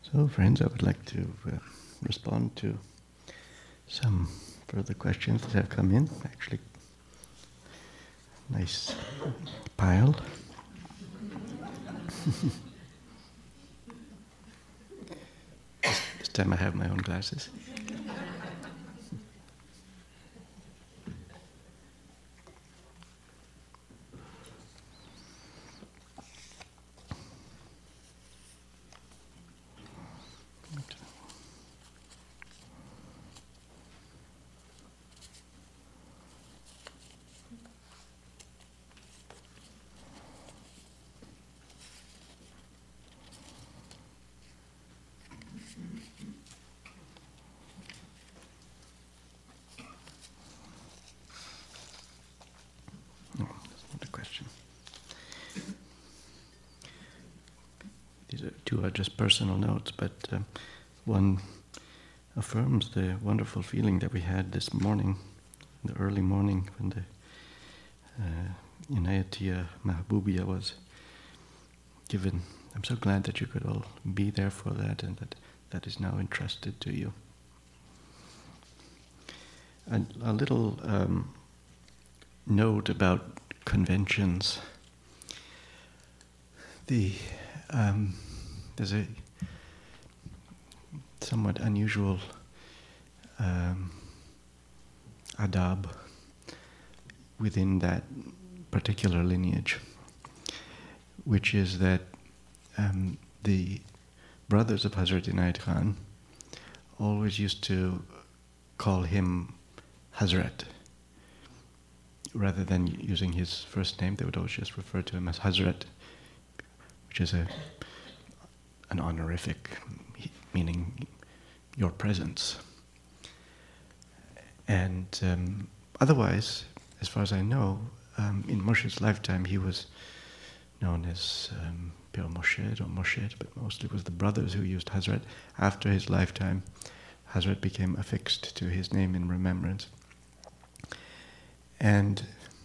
So, friends, I would like to respond to some further questions that have come in. Actually, nice pile. This time I have my own glasses. These are two are just personal notes, but one affirms the wonderful feeling that we had this morning, the early morning, when the Inayatiya Mahabubiya was given. I'm so glad that you could all be there for that, and that is now entrusted to you. A little note about conventions. There's a somewhat unusual adab within that particular lineage, which is that the brothers of Hazrat Inayat Khan always used to call him Hazrat. Rather than using his first name, they would always just refer to him as Hazrat, which is an honorific, meaning your presence. And otherwise, as far as I know, in Murshid's lifetime he was known as Pir Murshid or Murshid, but mostly it was the brothers who used Hazrat. After his lifetime, Hazrat became affixed to his name in remembrance. And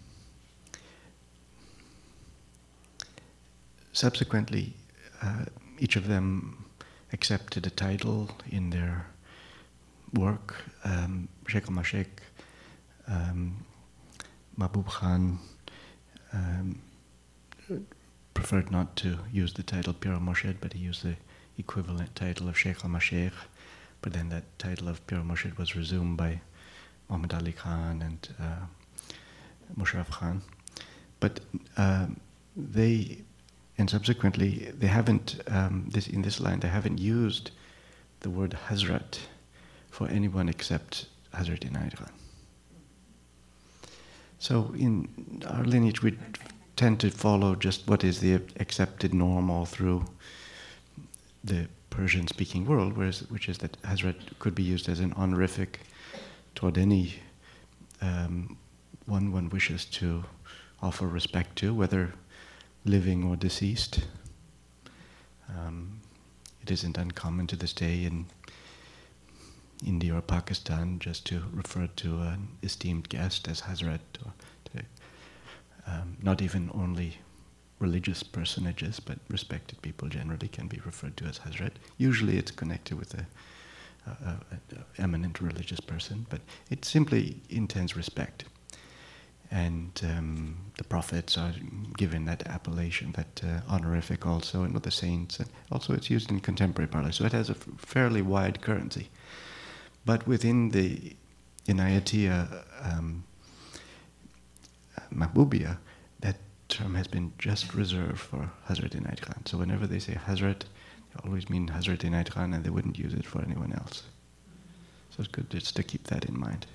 subsequently, each of them accepted a title in their work. Sheikh al-Mashayikh, Mahbub Khan preferred not to use the title Pir al-Murshid, but he used the equivalent title of Sheikh al-Mashayikh. But then that title of Pir al-Murshid was resumed by Muhammad Ali Khan and Musharraf Khan. But subsequently, they haven't, in this line, they haven't used the word Hazrat for anyone except Hazrat Inayat Khan. So in our lineage, we tend to follow just what is the accepted norm all through the Persian-speaking world, which is that Hazrat could be used as an honorific toward any one wishes to offer respect to, whether living or deceased. It isn't uncommon to this day in India or Pakistan just to refer to an esteemed guest as Hazrat, or not even only religious personages, but respected people generally can be referred to as Hazrat. Usually it's connected with an eminent religious person, but it simply intends respect. And the prophets are given that appellation, that honorific also, and the saints. And also it's used in contemporary parlance, so it has a fairly wide currency. But within the Inayatiya Mahbubiya, that term has been just reserved for Hazrat Inayat Khan. So whenever they say Hazrat, they always mean Hazrat Inayat Khan, and they wouldn't use it for anyone else. So it's good just to keep that in mind.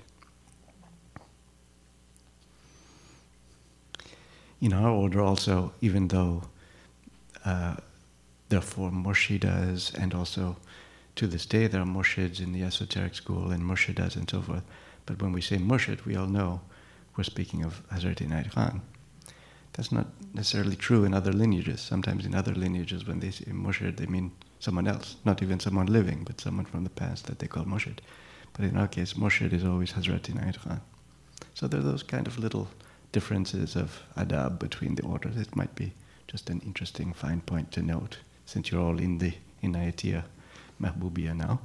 In our order also, even though there are 4 Murshidas, and also to this day there are Murshids in the esoteric school and Murshidas and so forth, but when we say Murshid, we all know we're speaking of Hazrat Inayat Khan. That's not necessarily true in other lineages. Sometimes in other lineages when they say Murshid, they mean someone else, not even someone living, but someone from the past that they call Murshid. But in our case, Murshid is always Hazrat Inayat Khan. So there are those kind of little differences of adab between the orders. It might be just an interesting fine point to note, since you're all in the Inayatiya Mahbubia now.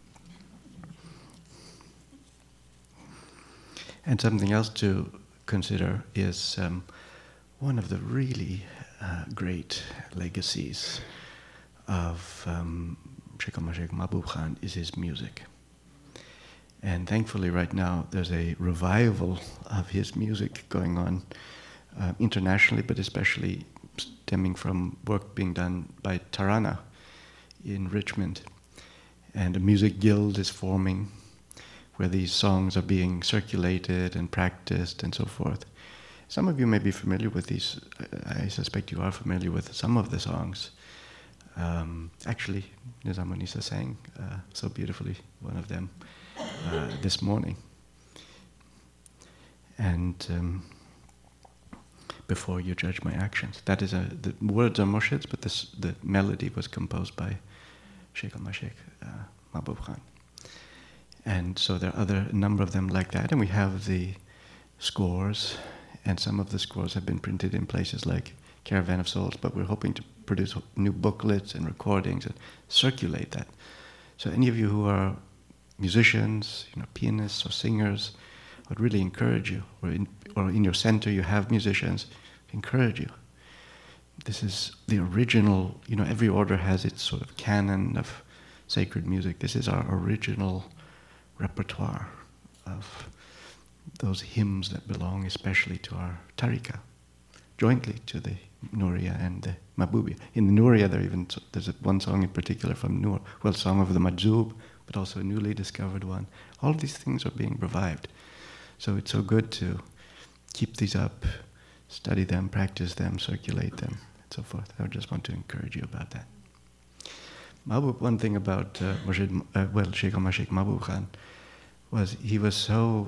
And something else to consider is one of the really great legacies of Sheikh al-Mashayikh Mahbub Khan is his music. And thankfully right now there's a revival of his music going on internationally, but especially stemming from work being done by Tarana in Richmond. And a music guild is forming where these songs are being circulated and practiced and so forth. Some of you may be familiar with these. I suspect you are familiar with some of the songs. Actually, Nizam Munisa sang so beautifully one of them this morning. And before you judge my actions. That is the words are Murshid's, but the melody was composed by Sheikh al-Mashayikh Mahbub Khan. And so there are a number of them like that, and we have the scores, and some of the scores have been printed in places like Caravan of Souls, but we're hoping to produce new booklets and recordings and circulate that. So any of you who are musicians, pianists or singers, I would really encourage you, or in your center you have musicians, encourage you. This is the original, every order has its sort of canon of sacred music. This is our original repertoire of those hymns that belong especially to our tariqah, jointly to the Nuriya and the Mahbubiyya. In the Nuriya there's one song in particular from Nur, Song of the Majzub, but also a newly discovered one. All of these things are being revived. So it's so good to keep these up, study them, practice them, circulate them, and so forth. I just want to encourage you about that. Mahbub, one thing about Sheikh al-Mashayikh Mahbub Khan was he was so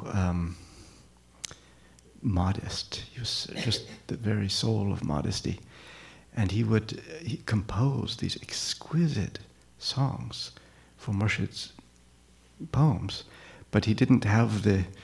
modest. He was just the very soul of modesty. And he composed these exquisite songs for Murshid's poems, but he didn't have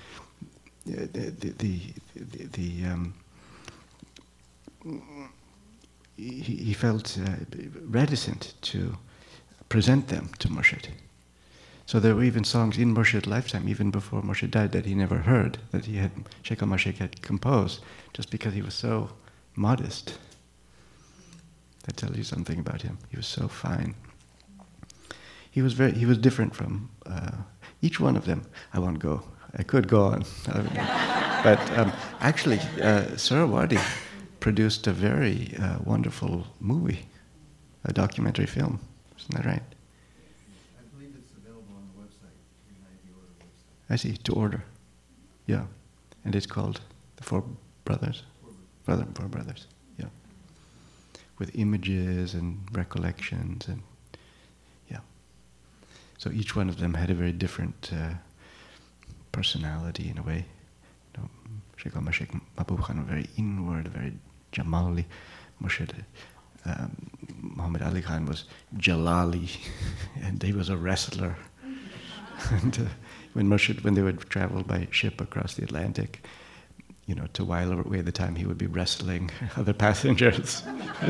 he felt reticent to present them to Murshid. So there were even songs in Murshid's lifetime, even before Murshid died, that he never heard, that Sheikh al-Mashayikh had composed, just because he was so modest. That tells you something about him. He was so fine. He was different from each one of them. I won't go. I could go on. But actually, Suhrawardy produced a very wonderful movie, a documentary film. Isn't that right? I believe it's available on the website, the United Order website. I see, to order. Yeah. And it's called The Four Brothers? Four Brothers, yeah. With images and recollections and, yeah. So each one of them had a very different personality in a way. Sheikh al-Mashayikh Mahbub Khan was very inward, very Jamali. Murshid Muhammad Ali Khan was Jalali, and he was a wrestler. And when they would travel by ship across the Atlantic, to while away the time, he would be wrestling other passengers.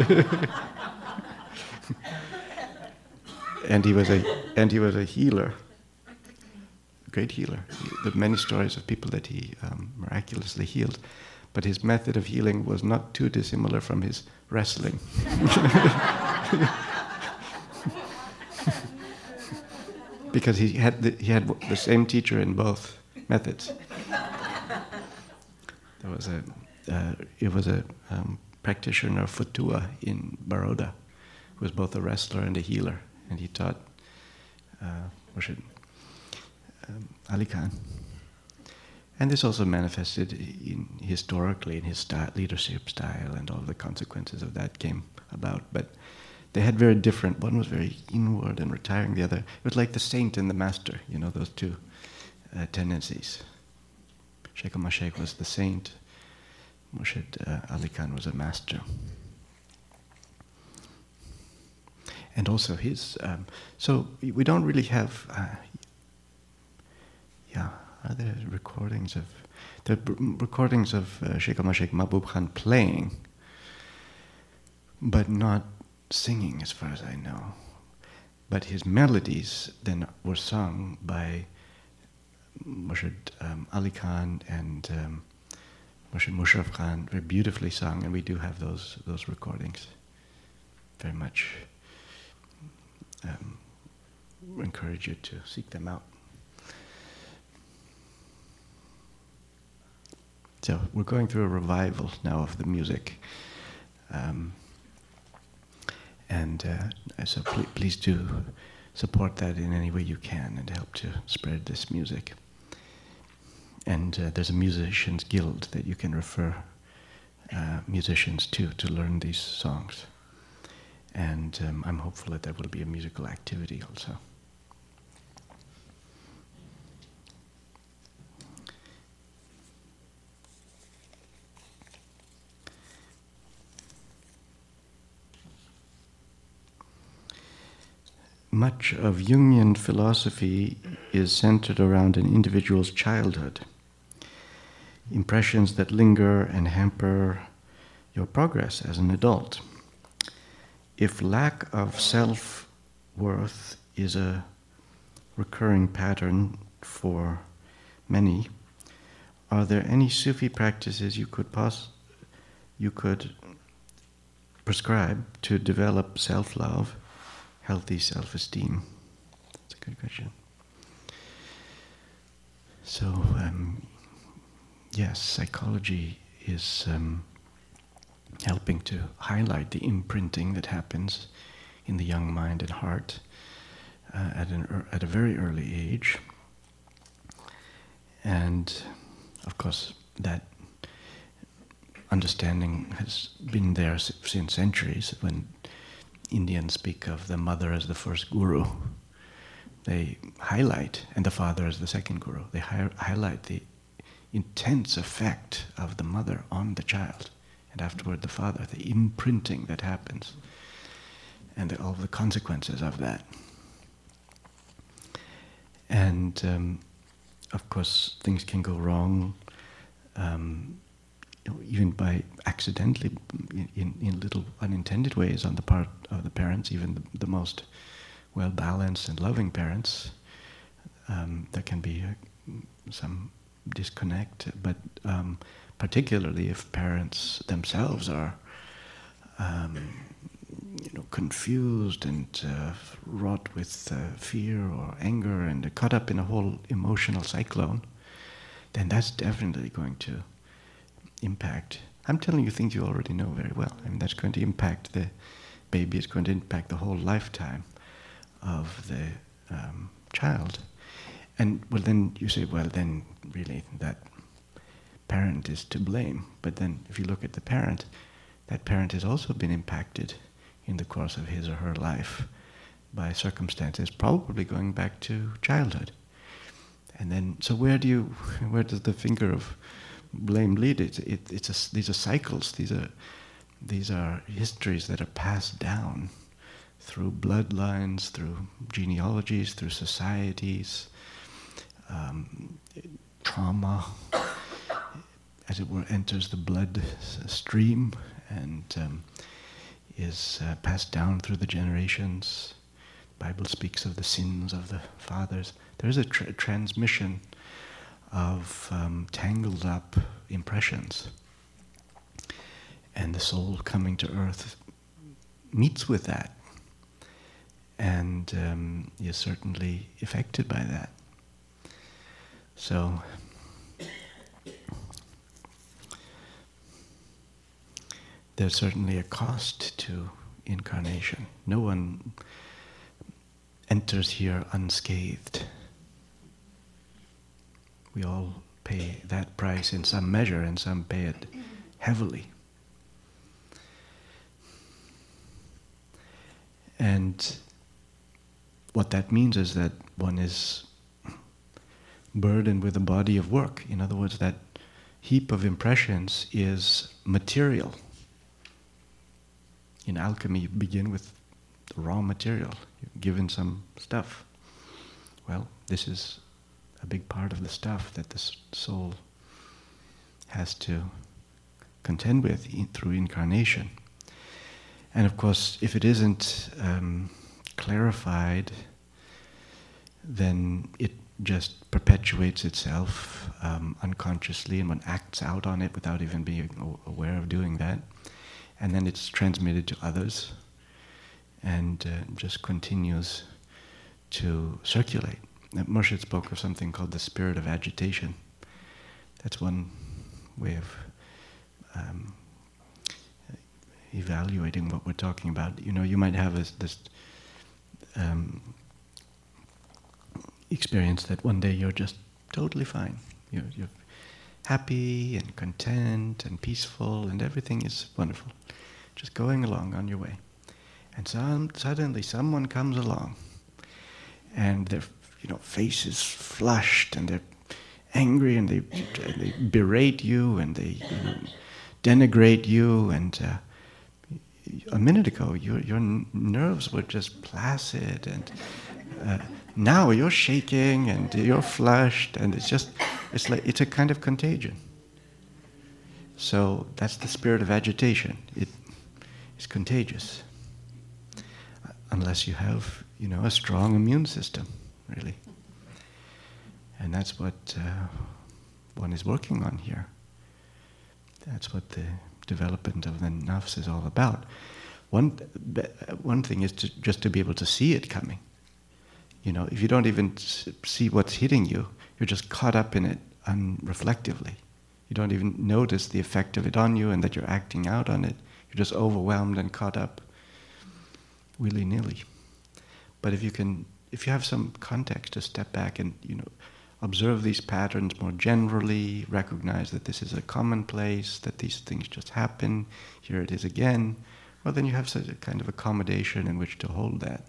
And he was a healer, a great healer. There are many stories of people that he miraculously healed, but his method of healing was not too dissimilar from his wrestling. Because he had the same teacher in both methods. It was a practitioner of Futua in Baroda, who was both a wrestler and a healer, and he taught Murshid Ali Khan. And this also manifested historically in his leadership style, and all the consequences of that came about. But they had very different. One was very inward and retiring. The other, it was like the saint and the master. Those two tendencies. Sheikh al-Mashayikh was the saint. Murshid Ali Khan was a master. And also his. So we don't really have. Are there recordings of Sheikh al-Mashayikh Mahbub Khan playing, but not singing, as far as I know. but his melodies then were sung by Murshid Ali Khan and Murshid Musharraf Khan, very beautifully sung, and we do have those recordings. Very much encourage you to seek them out. So we're going through a revival now of the music. So please do support that in any way you can and help to spread this music. And there's a musicians guild that you can refer musicians to learn these songs. And I'm hopeful that there will be a musical activity also. Much of Jungian philosophy is centered around an individual's childhood, impressions that linger and hamper your progress as an adult. If lack of self-worth is a recurring pattern for many, are there any Sufi practices you could prescribe to develop self-love, healthy self-esteem? That's a good question. So, yes, psychology is helping to highlight the imprinting that happens in the young mind and heart at a very early age. And, of course, that understanding has been there since centuries. When Indians speak of the mother as the first guru, they highlight, and the father as the second guru, they highlight the intense effect of the mother on the child, and afterward the father, the imprinting that happens, and all the consequences of that. And of course, things can go wrong, even by accidentally, in little unintended ways on the part of the parents, even the most well-balanced and loving parents. There can be some disconnect, but particularly if parents themselves are confused and wrought with fear or anger and caught up in a whole emotional cyclone, then that's definitely going to impact. I'm telling you things you already know very well. I mean, that's going to impact the baby. It's going to impact the whole lifetime of the child. And well, then you say, well, then really that parent is to blame. But then if you look at the parent, that parent has also been impacted in the course of his or her life by circumstances probably going back to childhood. And then, so where does the finger of blame lead? These are cycles. These are histories that are passed down through bloodlines, through genealogies, through societies. Trauma, as it were, enters the blood stream and is passed down through the generations. The Bible speaks of the sins of the fathers. There is a transmission of tangled up impressions. And the soul coming to earth meets with that and is certainly affected by that. So, there's certainly a cost to incarnation. No one enters here unscathed. We all pay that price in some measure, and some pay it heavily. And what that means is that one is burdened with a body of work. In other words, that heap of impressions is material. In alchemy, you begin with the raw material. You're given some stuff. Well, this is a big part of the stuff that the soul has to contend with through incarnation. And of course, if it isn't clarified, then it just perpetuates itself unconsciously, and one acts out on it without even being aware of doing that. And then it's transmitted to others and just continues to circulate. Murshid spoke of something called the spirit of agitation. That's one way of evaluating what we're talking about. You know, you might have this experience that one day you're just totally fine. You're happy and content and peaceful and everything is wonderful. Just going along on your way. And suddenly someone comes along and their face is flushed and they're angry and they berate you and they denigrate you, and a minute ago your nerves were just placid, and now you're shaking and you're flushed, and it's a kind of contagion. So that's the spirit of agitation. It is contagious, unless you have a strong immune system, really. And that's what one is working on here. That's what the development of the nafs is all about. One thing is just to be able to see it coming. If you don't even see what's hitting you, you're just caught up in it unreflectively. You don't even notice the effect of it on you and that you're acting out on it. You're just overwhelmed and caught up willy-nilly. But if you have some context to step back and observe these patterns more generally, recognize that this is a commonplace, that these things just happen, here it is again, well, then you have such a kind of accommodation in which to hold that.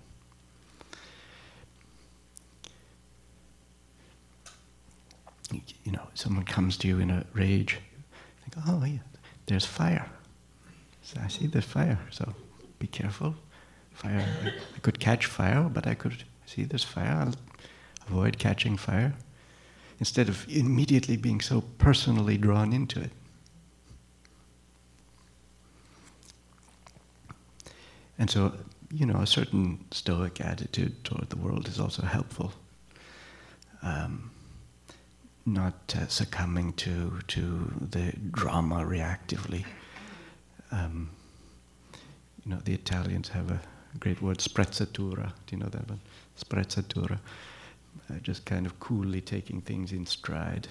Someone comes to you in a rage, you think, oh yeah, there's fire. So I see there's fire, so be careful. Fire, I could catch fire, but I could see there's fire, I'll avoid catching fire, instead of immediately being so personally drawn into it. And so, a certain stoic attitude toward the world is also helpful. Not succumbing to the drama reactively. The Italians have a great word, sprezzatura. Do you know that one? Sprezzatura. Just kind of coolly taking things in stride.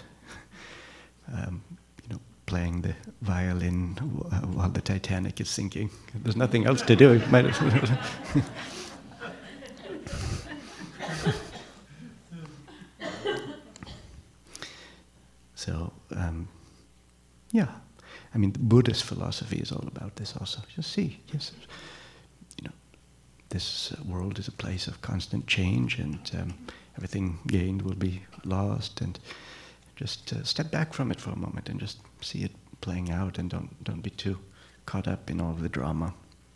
Playing the violin while the Titanic is sinking. There's nothing else to do. Might as well. So, yeah. I mean, the Buddhist philosophy is all about this also. Just see, yes, this world is a place of constant change, and everything gained will be lost, and just step back from it for a moment and just see it playing out, and don't be too caught up in all of the drama.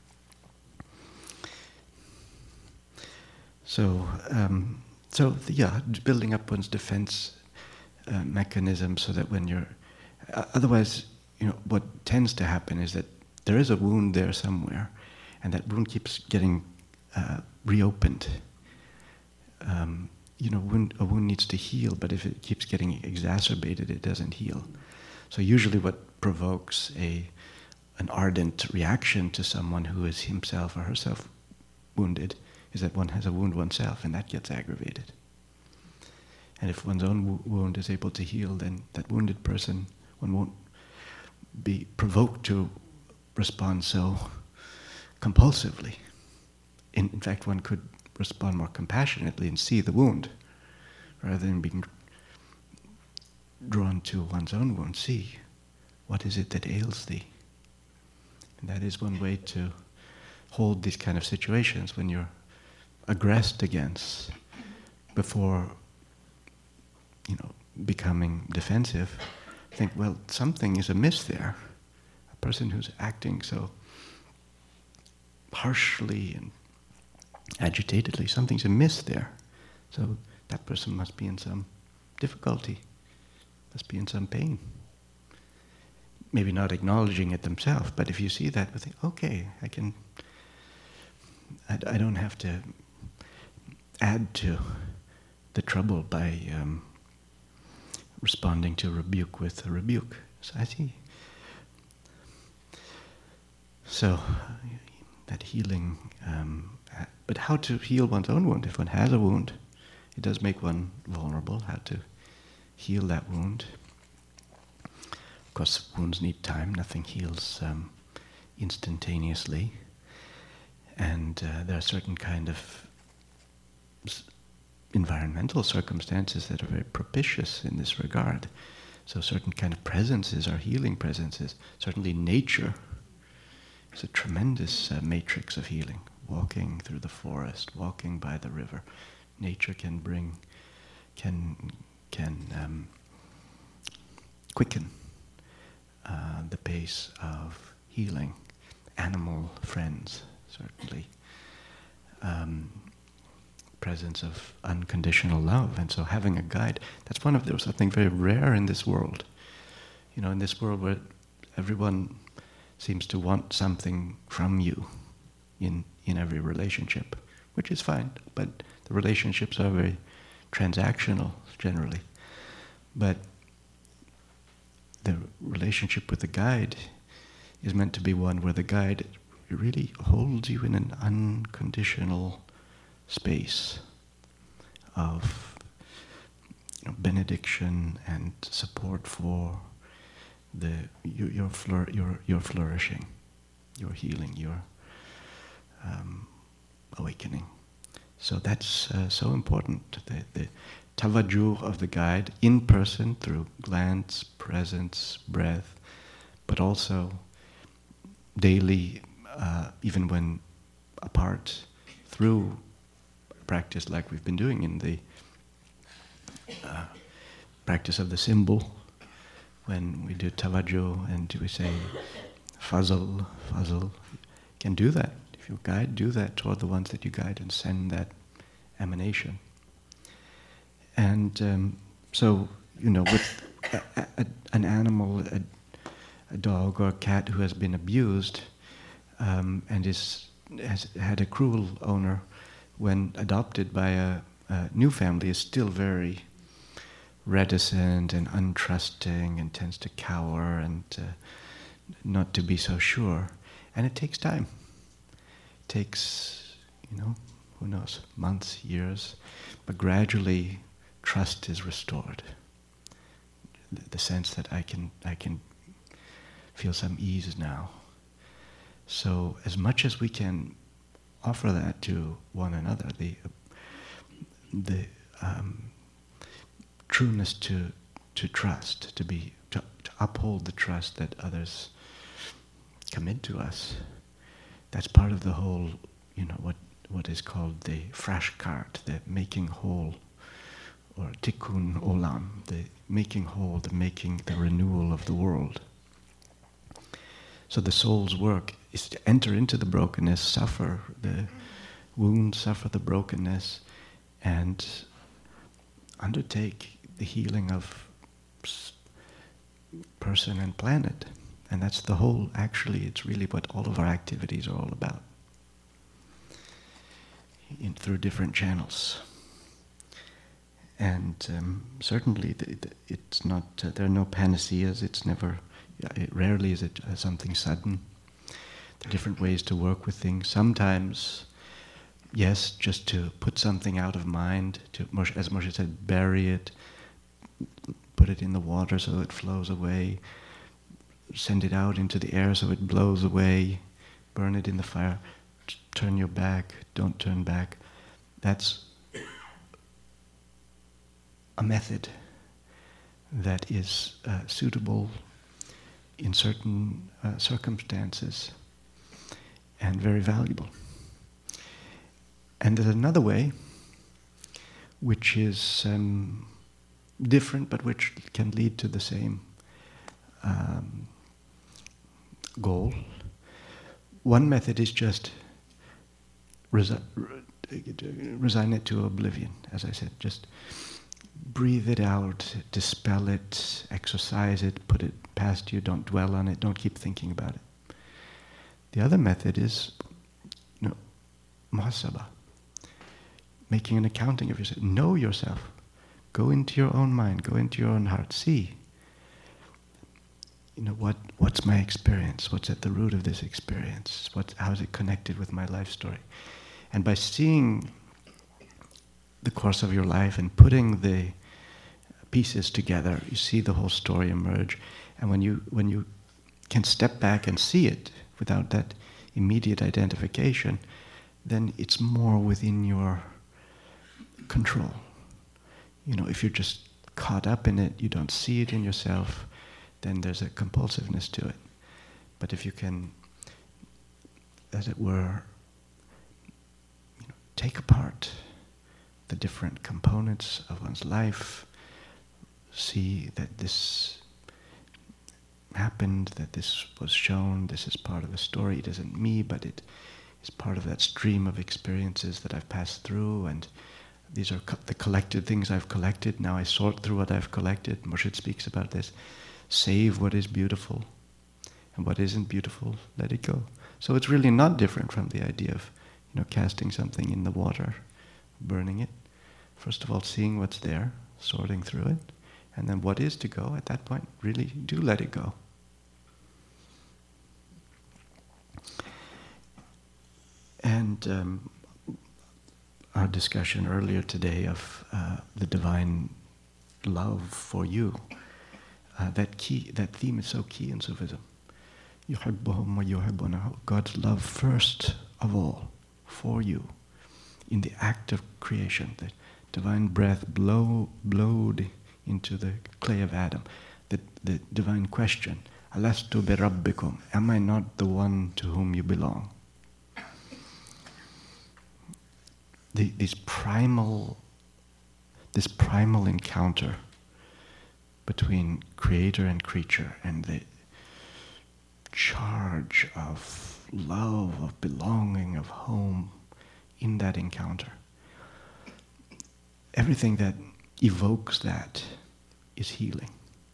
So, building up one's defense mechanism so that when you're... otherwise, what tends to happen is that there is a wound there somewhere, and that wound keeps getting reopened. A wound needs to heal, but if it keeps getting exacerbated, it doesn't heal. So usually what provokes an ardent reaction to someone who is himself or herself wounded is that one has a wound oneself, and that gets aggravated. And if one's own wound is able to heal, then that wounded person, one won't be provoked to respond so compulsively. In fact, one could respond more compassionately and see the wound, rather than being drawn to one's own wound. See, what is it that ails thee? And that is one way to hold these kind of situations when you're aggressed against before becoming defensive. Think, well, something is amiss there. A person who's acting so harshly and agitatedly, something's amiss there. So that person must be in some difficulty, must be in some pain. Maybe not acknowledging it themselves, but if you see that, you think, okay, I don't have to add to the trouble by responding to rebuke with a rebuke. So I see. So that healing, but how to heal one's own wound? If one has a wound, it does make one vulnerable. How to heal that wound? Of course, wounds need time. Nothing heals instantaneously, and there are certain kind of environmental circumstances that are very propitious in this regard. So certain kind of presences are healing presences. Certainly nature is a tremendous matrix of healing. Walking through the forest, walking by the river. Nature can quicken the pace of healing. Animal friends, certainly. Presence of unconditional love, and so having a guide, that's one of those, something very rare in this world. You know, in this world where everyone seems to want something from you in every relationship, which is fine, but the relationships are very transactional generally. But the relationship with the guide is meant to be one where the guide really holds you in an unconditional space of benediction and support for your flourishing, your healing, your awakening. So that's so important. The tavaju of the guide in person through glance, presence, breath, but also daily, even when apart, through practice like we've been doing in the practice of the symbol, when we do tavaju and we say fazal, can do that. If you guide, do that toward the ones that you guide and send that emanation. And so, with an animal, a dog or a cat who has been abused and has had a cruel owner, when adopted by a new family, is still very reticent and untrusting and tends to cower and not to be so sure. And it takes time. It takes, who knows, months, years, but gradually trust is restored. The sense that I can feel some ease now. So as much as we can offer that to one another, the trueness to trust, to uphold the trust that others commit to us. That's part of the whole, what is called the frashkart, the making whole, or tikkun olam, the making whole, the renewal of the world. So the soul's work is to enter into the brokenness, suffer the wound, suffer the brokenness, and undertake the healing of person and planet. And that's the whole, actually, it's really what all of our activities are all about, through different channels. And certainly it's not, there are no panaceas, rarely is it something sudden. There are different ways to work with things. Sometimes, yes, just to put something out of mind, as Moshe said, bury it, put it in the water so it flows away, send it out into the air so it blows away, burn it in the fire, turn your back, don't turn back. That's a method that is suitable in certain circumstances and very valuable. And there's another way which is different but which can lead to the same goal. One method is just resign it to oblivion, as I said. Just breathe it out, dispel it, exorcise it, put it past you, don't dwell on it, don't keep thinking about it. The other method is muhasabah. making an accounting of yourself. Know yourself. Go into your own mind, go into your own heart. See, what's my experience? What's at the root of this experience? How is it connected with my life story? And by seeing the course of your life and putting the pieces together, you see the whole story emerge. And when you can step back and see it without that immediate identification, then it's more within your control. If you're just caught up in it, you don't see it in yourself, then there's a compulsiveness to it. But if you can, as it were, take apart the different components of one's life, see that this happened, that this was shown, this is part of the story. It isn't me, but it is part of that stream of experiences that I've passed through, and these are the collected things I've collected. Now I sort through what I've collected. Murshid speaks about this. Save what is beautiful, and what isn't beautiful, let it go. So it's really not different from the idea of, casting something in the water, burning it. First of all, seeing what's there, sorting through it, and then what is to go. At that point, really do let it go. And our discussion earlier today of the divine love for you, that theme is so key in Sufism. يُحِبُّهُمْ وَيُحِبُّونَهُ. God's love first of all for you in the act of creation. The divine breath blowed into the clay of Adam. The divine question, Alastu bi Rabbikum, am I not the one to whom you belong? This primal encounter between creator and creature, and the charge of love, of belonging, of home in that encounter. Everything that evokes that is healing.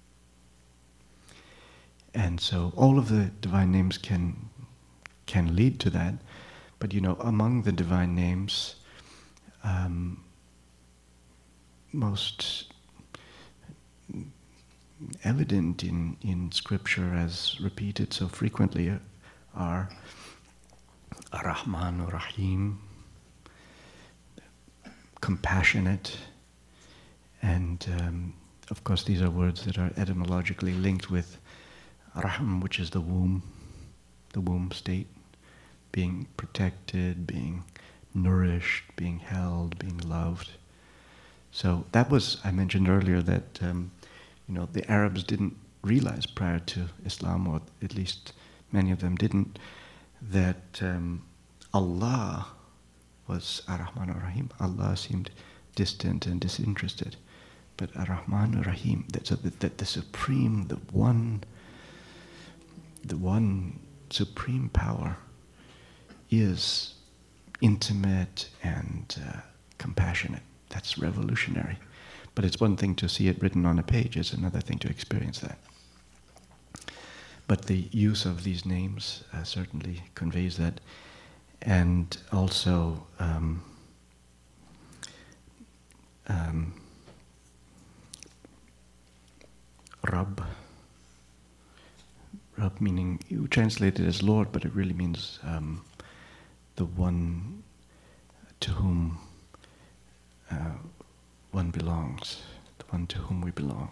And so all of the divine names can lead to that, but among the divine names, most evident in scripture, as repeated so frequently, are Ar-Rahman Ar-Rahim, compassionate, and of course these are words that are etymologically linked with Rahm, which is the womb state, being protected, being nourished, being held, being loved. So that was, I mentioned earlier that the Arabs didn't realize prior to Islam, or at least many of them didn't, that Allah was Ar-Rahman Ar-Rahim. Allah seemed distant and disinterested, but Ar-Rahman Ar-Rahim, that the supreme, the one supreme power is intimate and compassionate. That's revolutionary. But it's one thing to see it written on a page, it's another thing to experience that. But the use of these names certainly conveys that. And also Rabb meaning, you translate it as Lord, but it really means the one to whom one belongs, the one to whom we belong.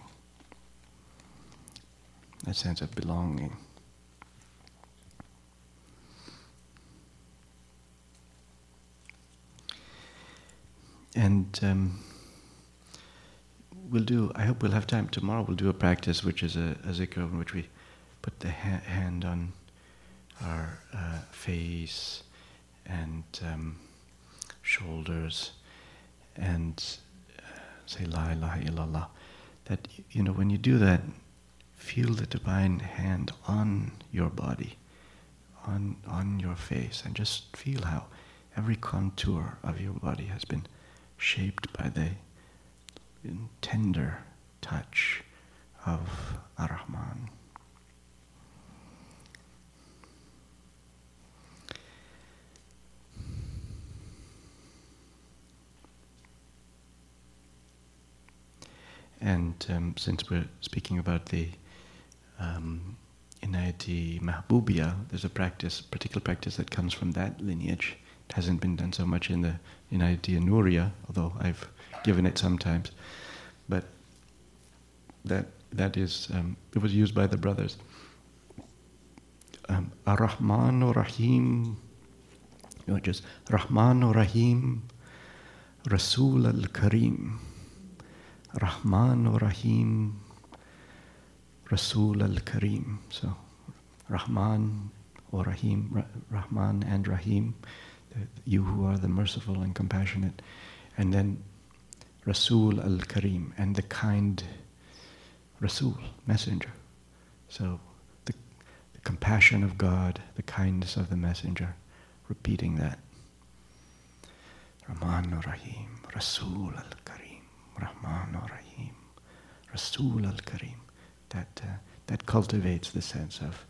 That sense of belonging. And I hope we'll have time tomorrow, we'll do a practice which is a zikr in which we put the hand on our face and shoulders and say La ilaha illallah. That, when you do that, feel the divine hand on your body, on your face, and just feel how every contour of your body has been shaped by the tender touch of Ar-Rahman. And since we're speaking about the Inayati Mahbubia, there's a particular practice that comes from that lineage. It hasn't been done so much in the Inayati Anuria, although I've given it sometimes. But that is, it was used by the brothers. Ar-Rahman Ar-Rahim, just Rahman Ar-Rahim, Rasul Al-Karim. Rahman Ar-Rahim, Rasul Al-Karim. So, Rahman or Rahim, Rahman and Rahim, you who are the merciful and compassionate. And then Rasul Al-Karim, and the kind Rasul, messenger. So, the compassion of God, the kindness of the messenger, repeating that. Rahman Ar-Rahim, Rasul Al-Karim. Rahman Ar-Rahim, Rasul Al-Karim. That cultivates the sense of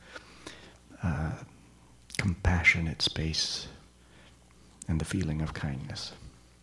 compassionate space and the feeling of kindness.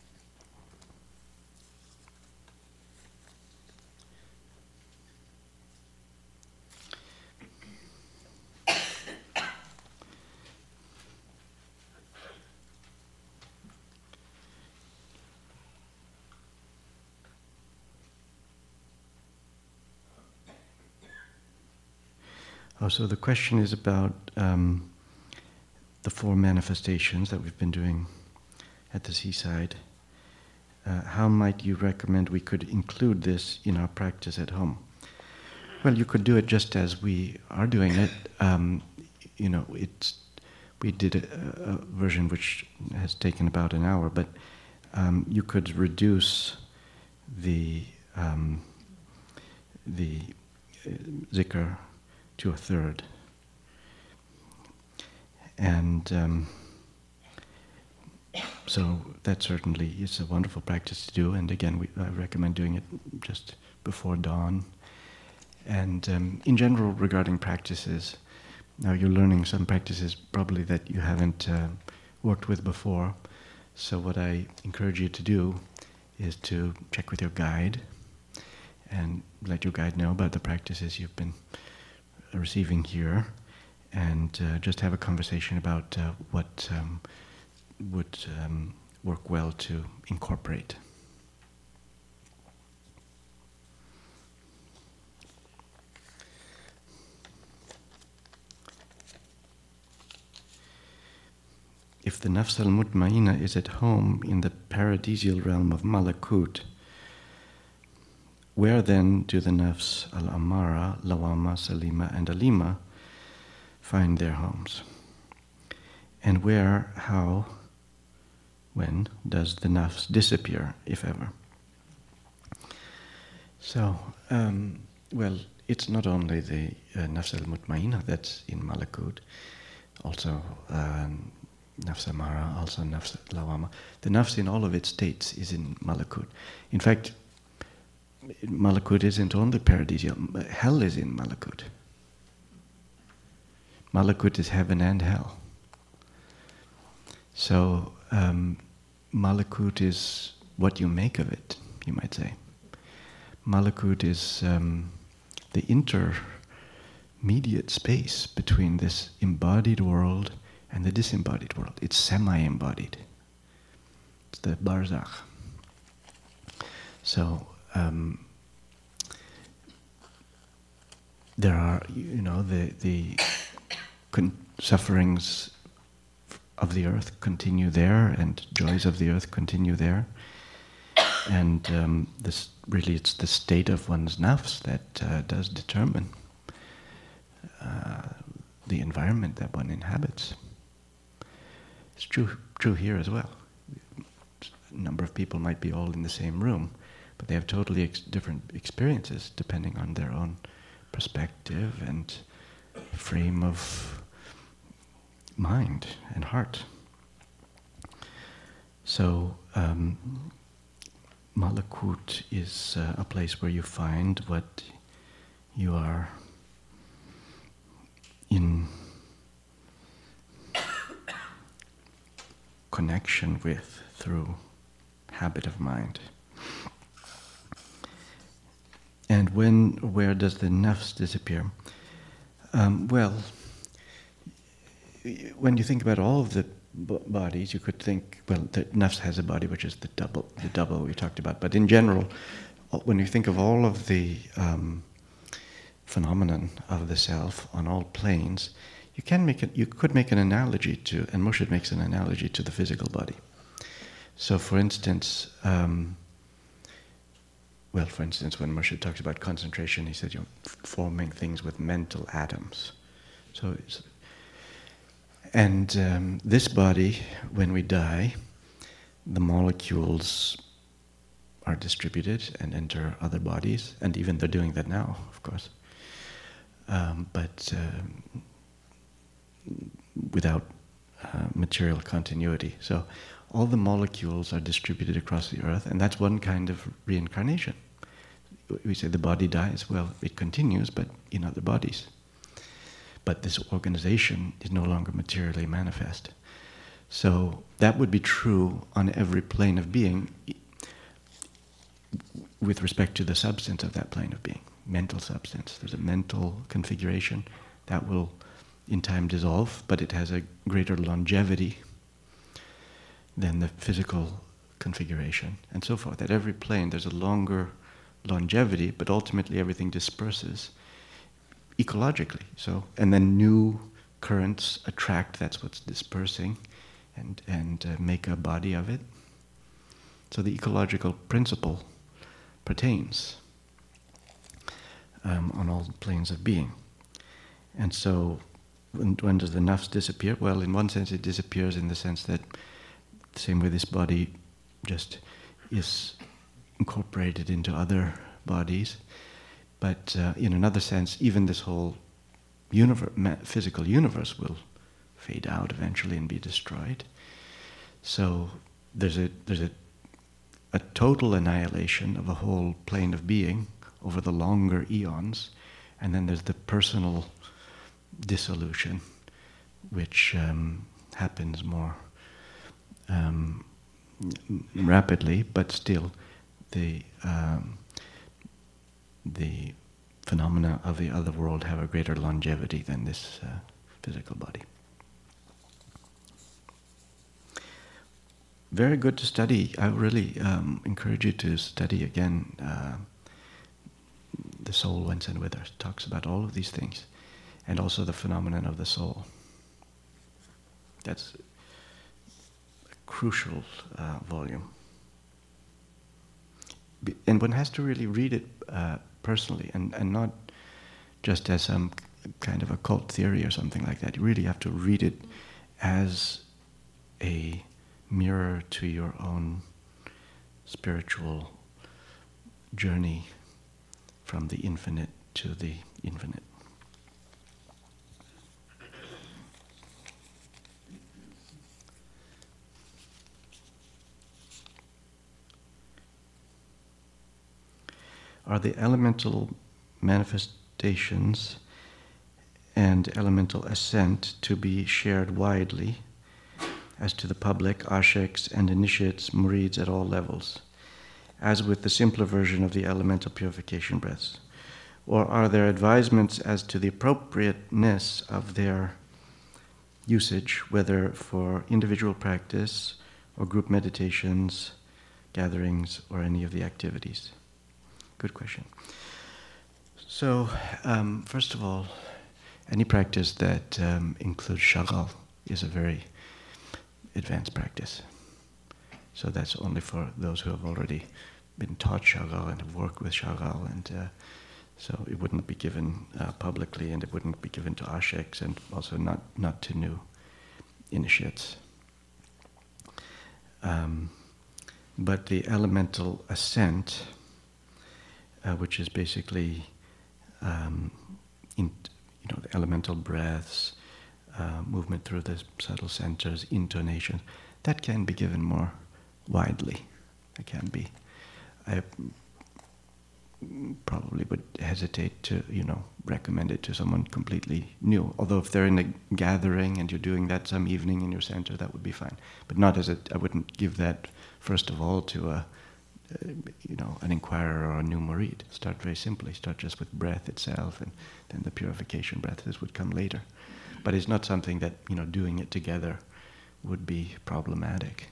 Oh, so the question is about the 4 manifestations that we've been doing at the seaside. How might you recommend we could include this in our practice at home? Well, you could do it just as we are doing it. We did a version which has taken about an hour, but you could reduce the zikr to a third. And so that certainly is a wonderful practice to do. And again, I recommend doing it just before dawn. And in general, regarding practices, now you're learning some practices probably that you haven't worked with before. So what I encourage you to do is to check with your guide and let your guide know about the practices you've been receiving here, and just have a conversation about what would work well to incorporate. If the Nafs al-Mutmainna is at home in the paradisial realm of Malakut, where then do the Nafs al-Ammara, Lawama, Salima, and Alima find their homes? And where, how, when does the Nafs disappear, if ever? So, well, it's not only the Nafs al-Mutmainna that's in Malakut, also Nafs Ammara, also Nafs Lawama. The Nafs in all of its states is in Malakut. In fact, Malakut isn't only paradisial. Hell is in Malakut. Malakut is heaven and hell. So Malakut is what you make of it, you might say. Malakut is the intermediate space between this embodied world and the disembodied world. It's semi-embodied. It's the barzakh. So there are, the sufferings of the earth continue there, and joys of the earth continue there. And this really, it's the state of one's nafs that does determine the environment that one inhabits. It's true here as well. A number of people might be all in the same room, but they have totally different experiences depending on their own perspective and frame of mind and heart. So Malakut is a place where you find what you are in connection with through habit of mind. And where does the nafs disappear? Well, when you think about all of the bodies, you could think, well, the nafs has a body which is the double we talked about. But in general, when you think of all of the phenomenon of the self on all planes, you could make an analogy to, and Murshid makes an analogy to the physical body. So, for instance, when Murshid talks about concentration, he said, forming things with mental atoms. So, this body, when we die, the molecules are distributed and enter other bodies, and even they're doing that now, of course. But without material continuity. So all the molecules are distributed across the earth, and that's one kind of reincarnation. We say the body dies, well, it continues, but in other bodies. But this organization is no longer materially manifest. So that would be true on every plane of being with respect to the substance of that plane of being, mental substance. There's a mental configuration that will in time dissolve, but it has a greater longevity than the physical configuration, and so forth. At every plane there's a longer longevity, but ultimately everything disperses ecologically. So, and then new currents attract, that's what's dispersing, and make a body of it. So the ecological principle pertains on all planes of being. And so when does the nafs disappear? Well, in one sense it disappears in the sense that the same way this body just is incorporated into other bodies, but in another sense, even this whole physical universe will fade out eventually and be destroyed. So there's a total annihilation of a whole plane of being over the longer eons, and then there's the personal dissolution, which happens more rapidly, but still the phenomena of the other world have a greater longevity than this physical body. Very good to study. I really encourage you to study again The Soul Whence and Whither. It talks about all of these things, and also the phenomenon of the soul. That's a crucial volume. And one has to really read it personally, and not just as some kind of occult theory or something like that. You really have to read it as a mirror to your own spiritual journey from the infinite to the infinite. Are the elemental manifestations and elemental ascent to be shared widely as to the public, ashiks and initiates, murids at all levels, as with the simpler version of the elemental purification breaths? Or are there advisements as to the appropriateness of their usage, whether for individual practice or group meditations, gatherings, or any of the activities? Good question. So, first of all, any practice that includes Chagall is a very advanced practice. So that's only for those who have already been taught Chagall and have worked with Chagall, and so it wouldn't be given publicly, and it wouldn't be given to ashiks, and also not to new initiates. But the elemental ascent, which is basically the elemental breaths, movement through the subtle centers, intonation, that can be given more widely. It can be. I probably would hesitate to, recommend it to someone completely new. Although if they're in a gathering and you're doing that some evening in your center, that would be fine. But not I wouldn't give that, first of all, to an inquirer or a new murid. Start very simply. Start just with breath itself, and then the purification breaths would come later. But it's not something that, doing it together would be problematic.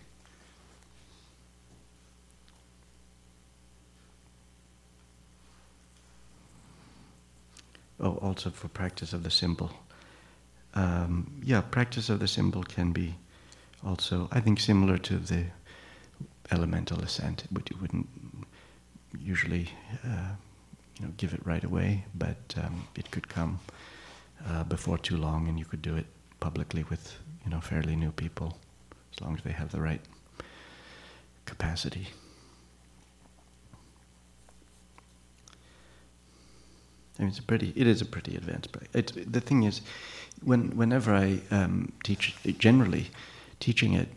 Oh, also for practice of the symbol. Practice of the symbol can be also, I think, similar to the elemental ascent, but you wouldn't usually, give it right away, but it could come before too long, and you could do it publicly with, fairly new people, as long as they have the right capacity. I mean, it is a pretty advanced practice. The thing is, whenever I teach, generally, teaching it,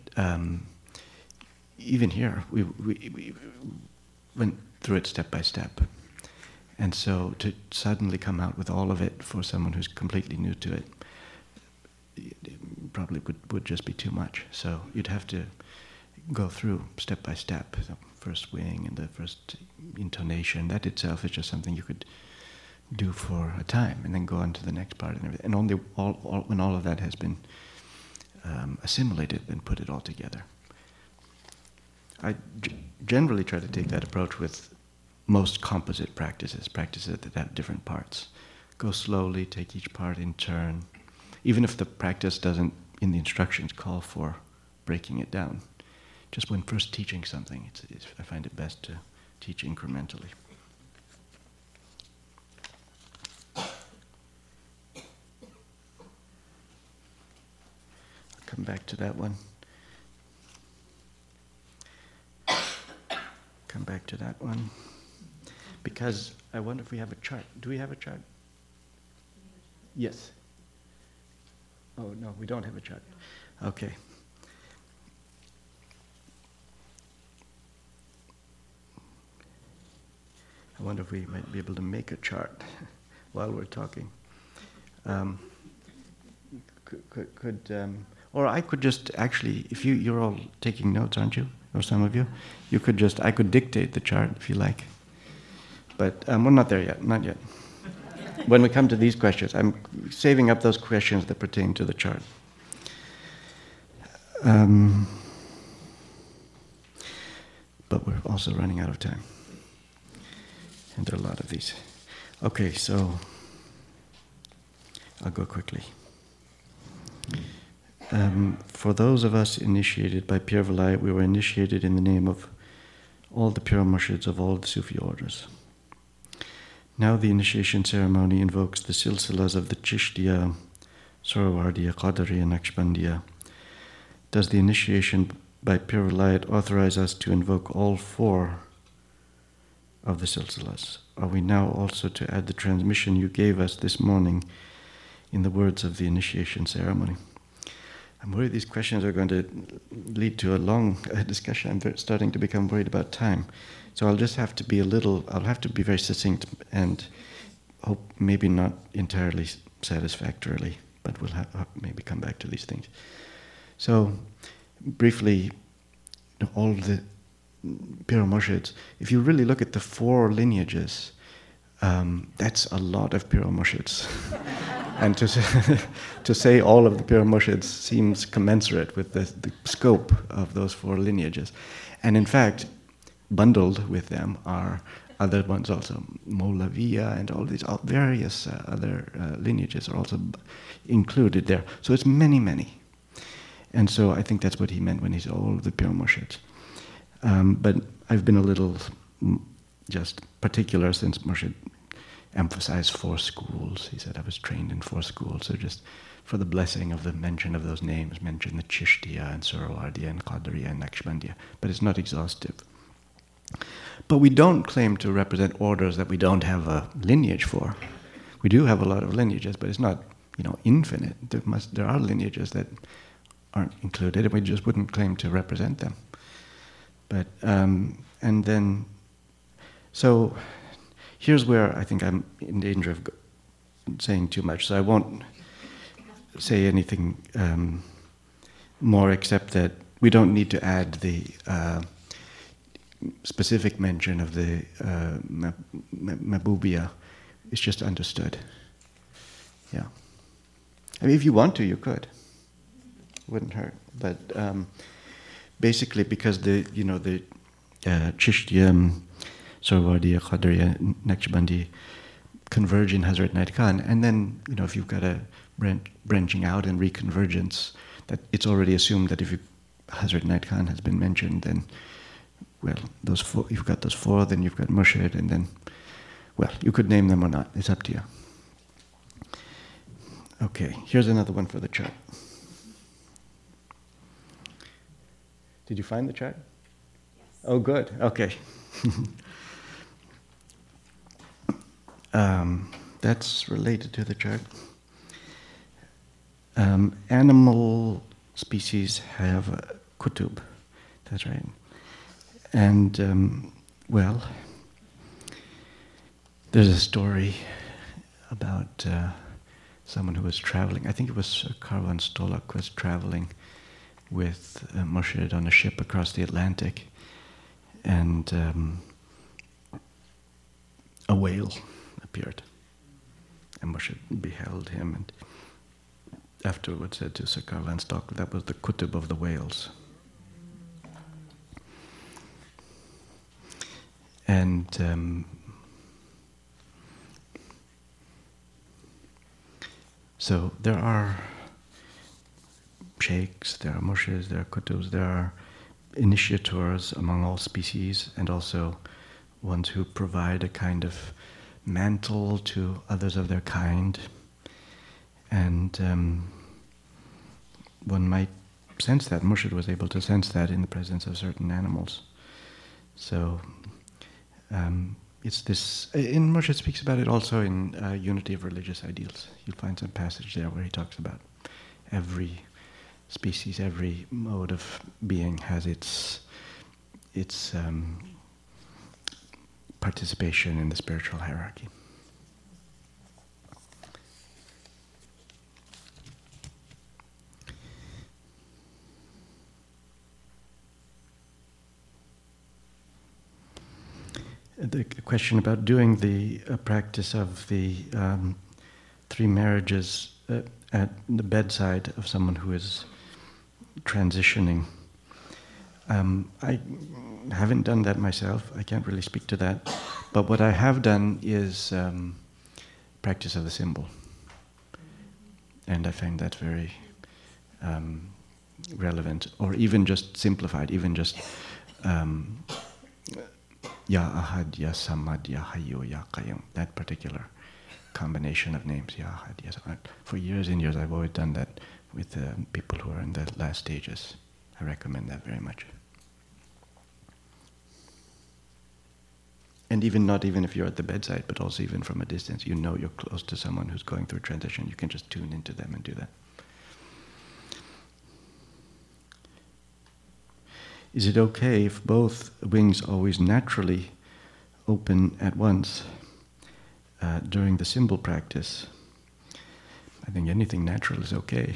even here, we went through it step by step. And so to suddenly come out with all of it for someone who's completely new to it probably would just be too much. So you'd have to go through step by step, the first wing and the first intonation. That itself is just something you could do for a time, and then go on to the next part and everything. And only when all of that has been assimilated, then put it all together. I generally try to take that approach with most composite practices that have different parts. Go slowly, take each part in turn, even if the practice doesn't, in the instructions, call for breaking it down. Just when first teaching something, I find it best to teach incrementally. Come back to that one. Come back to that one. Because I wonder if we have a chart. Do we have a chart? Yes. Oh, no, we don't have a chart. Okay. I wonder if we might be able to make a chart while we're talking. Or I could just actually, if you're all taking notes, aren't you? Or some of you? I could dictate the chart if you like. But we're not there yet, not yet. When we come to these questions, I'm saving up those questions that pertain to the chart. But we're also running out of time. And there are a lot of these. Okay, so I'll go quickly. For those of us initiated by Pir Vilayat, we were initiated in the name of all the pure murshids of all the Sufi orders. Now the initiation ceremony invokes the silsilas of the Chishtiya, Sorowardiya, Qadariya, Naqshbandiya. Does the initiation by Pir Vilayat authorize us to invoke all four of the silsilas? Are we now also to add the transmission you gave us this morning in the words of the initiation ceremony? I'm worried these questions are going to lead to a long discussion. I'm starting to become worried about time. So I'll have to be very succinct and hope maybe not entirely satisfactorily, but we'll maybe come back to these things. So briefly, all the Pir Murshids, if you really look at the four lineages, that's a lot of Pir Murshids. And to say all of the Pir Murshids seems commensurate with the scope of those four lineages. And in fact, bundled with them are other ones also. Molaviya and all these various other lineages are also included there. So it's many, many. And so I think that's what he meant when he said all of the Pir Murshids. But I've been a little just particular since Murshid emphasized 4 schools. He said I was trained in 4 schools, so just for the blessing of the mention of those names, mention the Chishtiya and Sorowardiya and Qadariya and Naqshbandiya, but it's not exhaustive. But we don't claim to represent orders that we don't have a lineage for. We do have a lot of lineages, but it's not, infinite. There are lineages that aren't included, and we just wouldn't claim to represent them. But so here's where I think I'm in danger of saying too much, so I won't say anything more except that we don't need to add the specific mention of the Mabubia is just understood. Yeah. I mean, if you want to, you could. Wouldn't hurt. But basically, because the Chishtiya, Sarvadiya, Qadriya, Naqshbandi converge in Hazrat Inayat Khan, and then if you've got a branching out and reconvergence, that it's already assumed that if Hazrat Inayat Khan has been mentioned, then those four, you've got those four, then you've got Murshid, and then you could name them or not. It's up to you. Okay, here's another one for the chart. Did you find the chart? Yes. Oh, good. Okay. That's related to the chart. Animal species have a kutub. That's right. And, there's a story about someone who was traveling. I think it was Karwan Stolak was traveling with Murshid on a ship across the Atlantic, and a whale appeared, and Murshid beheld him, and afterwards said to Sir Karwan Stolak that was the kutub of the whales. And so there are sheikhs, there are murshids, there are kutubs, there are initiators among all species, and also ones who provide a kind of mantle to others of their kind. And one might sense that. Murshid was able to sense that in the presence of certain animals. So it's this, in Murshid speaks about it also in Unity of Religious Ideals. You'll find some passage there where he talks about every species, every mode of being has its participation in the spiritual hierarchy. The question about doing the practice of the 3 marriages at the bedside of someone who is transitioning. I haven't done that myself. I can't really speak to that. But what I have done is practice of the symbol. And I find that very relevant, or even just simplified, even just Ya Ahad, Ya Samad, Ya Hayyu, Ya Qayyum, that particular combination of names, Ya Ahad, Ya Samad. For years and years I've always done that with people who are in the last stages. I recommend that very much. And not even if you're at the bedside, but also even from a distance, you're close to someone who's going through transition, you can just tune into them and do that. Is it okay if both wings always naturally open at once during the symbol practice? I think anything natural is okay.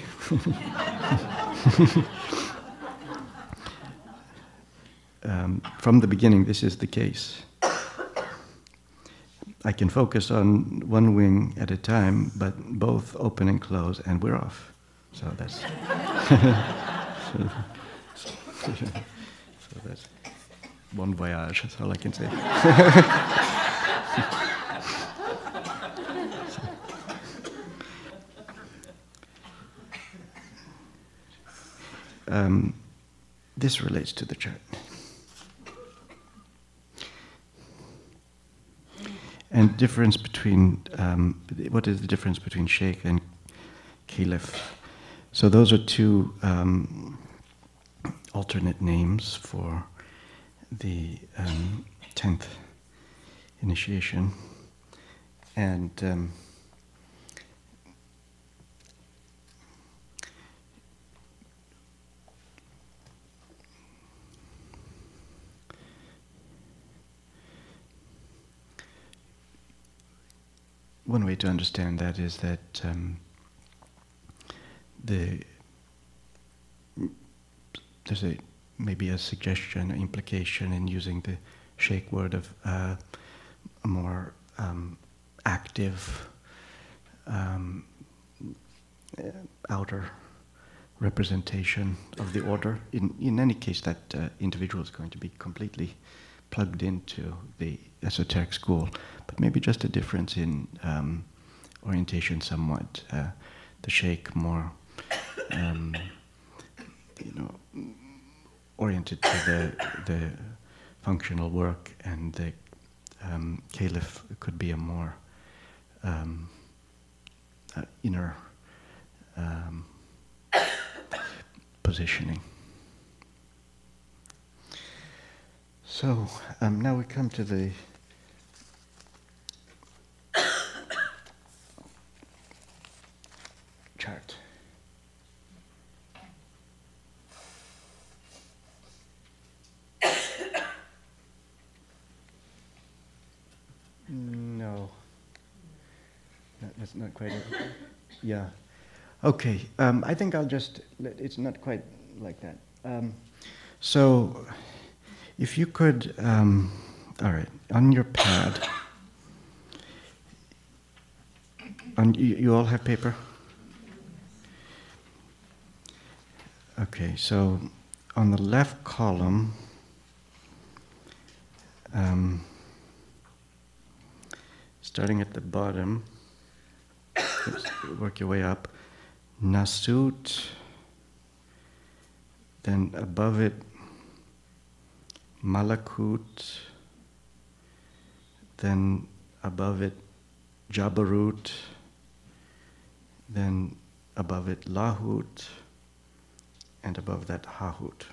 From the beginning, this is the case. I can focus on one wing at a time, but both open and close, and we're off. So that's so that's bon voyage. That's all I can say. This relates to the chart. And difference between, what is the difference between Sheikh and Caliph? So those are 2 alternate names for the 10th initiation. And one way to understand that is that there's a maybe a suggestion, an implication in using the sheikh word of a more active outer representation of the order. In any case, that individual is going to be completely plugged into the esoteric school, but maybe just a difference in orientation somewhat. The sheikh more, oriented to the functional work, and the caliph could be a more inner positioning. So now we come to the chart. No, that's not quite it. Yeah. Okay, I think I'll just, it's not quite like that. So, if you could, all right, on your pad, you all have paper? Okay, so on the left column, starting at the bottom, work your way up. Nasut, then above it, Malakut, then above it, Jabarut, then above it, Lahut, and above that, Hahut.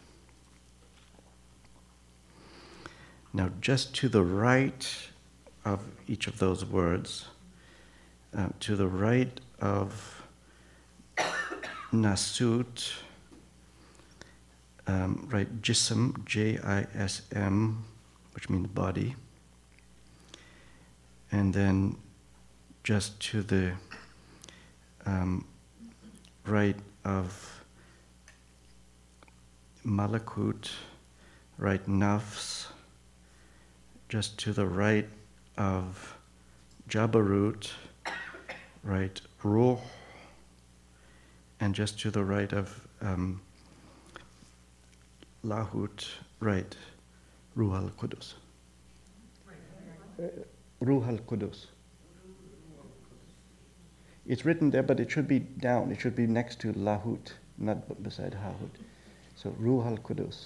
Now, just to the right of each of those words, to the right of Nasut, right, Jism, J-I-S-M, which means body. And then just to the right of Malakut, right, Nafs, just to the right of Jabarut, right, Ruh, and just to the right of Lahut, right, Ruh al-Qudus. Ruh al-Qudus. It's written there, but it should be down. It should be next to Lahut, not beside Hahut. So Ruh al-Qudus.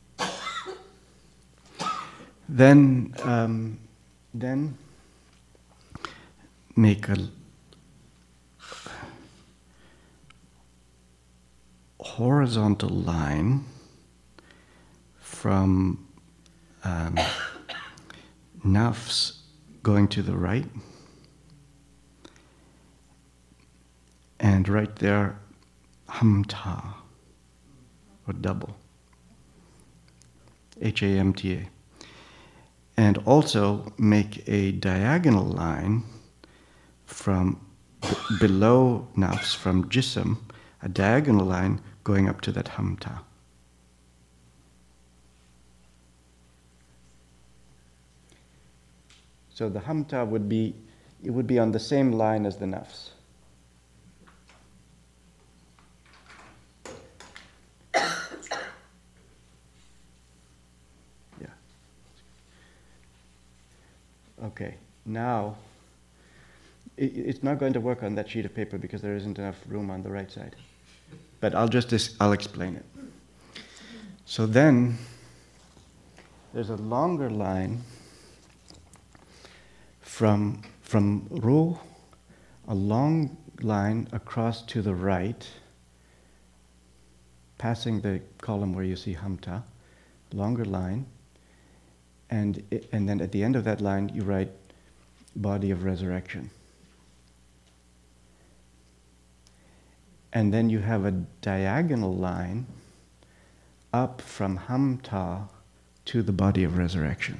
Then make a horizontal line from Nafs going to the right, and right there, Hamta, or double, H-A-M-T-A. And also make a diagonal line from below Nafs, from Jism, a diagonal line going up to that Hamta. So the Hamta would be on the same line as the Nafs. Yeah. Okay, now it's not going to work on that sheet of paper because there isn't enough room on the right side. But I'll explain it. So then there's a longer line from Ruh, a long line across to the right, passing the column where you see Hamta, longer line, and then at the end of that line you write body of resurrection. And then you have a diagonal line up from Hamta to the body of resurrection.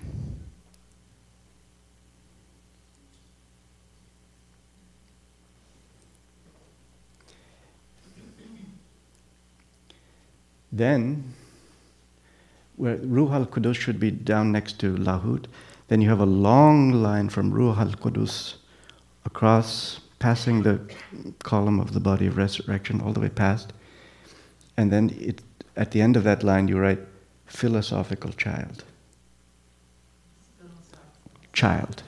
Then where Ruh al-Qudus should be down next to Lahut. Then you have a long line from Ruh al-Qudus across, passing the column of the body of resurrection all the way past. And then at the end of that line you write, philosophical child. Child.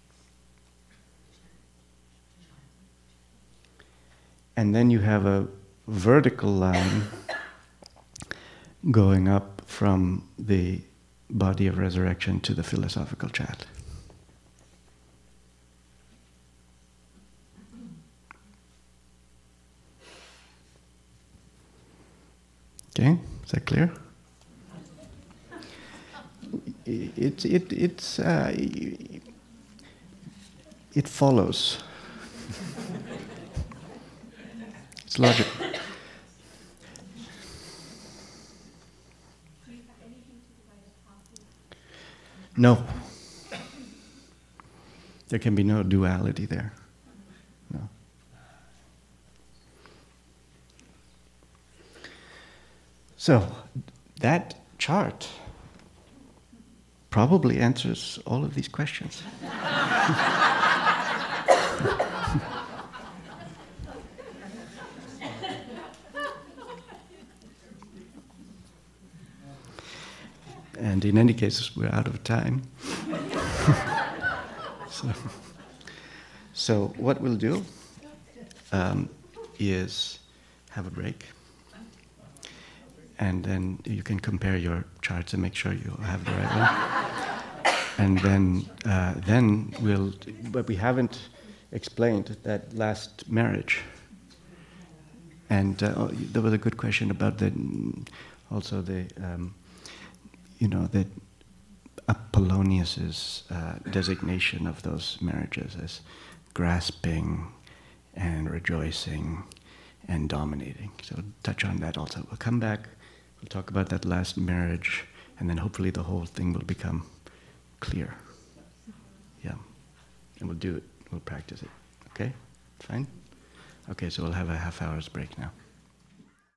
And then you have a vertical line going up from the body of resurrection to the philosophical child. Okay, is that clear? It follows. It's logic. No. There can be no duality there. No. So, that chart probably answers all of these questions. And in any case, we're out of time. So what we'll do is have a break. And then you can compare your charts and make sure you have the right one. And then we'll, but we haven't explained that last marriage. And there was a good question about the Apollonius's designation of those marriages as grasping and rejoicing and dominating. So we'll touch on that also. We'll come back, we'll talk about that last marriage, and then hopefully the whole thing will become clear. Yeah. And we'll do it, we'll practice it. Okay? Fine? Okay, so we'll have a half hour's break now.